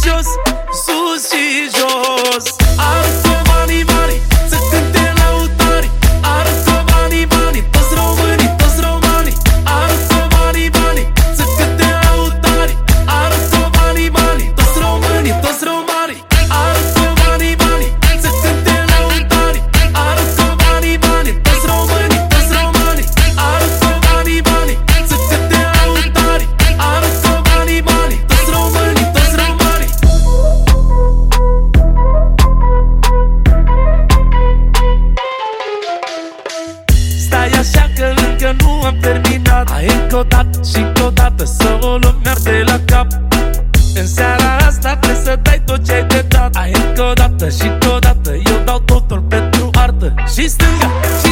jos, sus și jos. Arătă banii mari, să cânte lăutarii. Arătă banii banii, toți românii, toți romanii. Arătă banii banii, să cânte lăutarii. Arătă banii banii, toți românii, toți romanii. Arătă banii banii, să cânte lăutarii. Arătă banii banii, toți românii, toți romanii. Arătă banii banii, să cânte lăutarii. Arătă banii banii, toți românii, toți romanii. Stai așa că încă nu am terminat. Hai încă o dată și încă o dată, să o luăm de la cap. În seara asta trebuie să dai tot ce ai de dat. Hai încă o dată și încă o dată, eu dau totul pentru artă. Și stânga